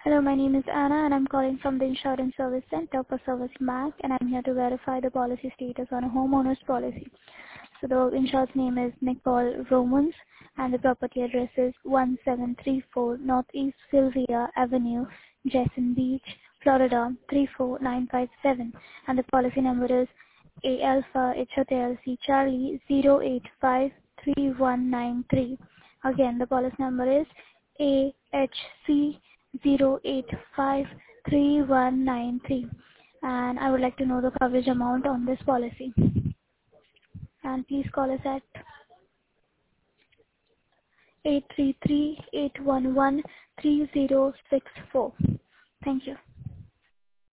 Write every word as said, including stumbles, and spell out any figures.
Hello, my name is Anna, and I'm calling from the Insurance Service Center for Service Mac, and I'm here to verify the policy status on a homeowner's policy. So the insured's name is Nicole Romans, and the property address is one seven three four Northeast Sylvia Avenue, Jessen Beach, Florida three four nine five seven, and the policy number is A Alpha H Hotel C Charlie zero eight five three one nine three. Again, the policy number is A H C zero eight five three one nine three, and I would like to know the coverage amount on this policy. And please call us at eight three three, eight one one, three zero six four. Thank you.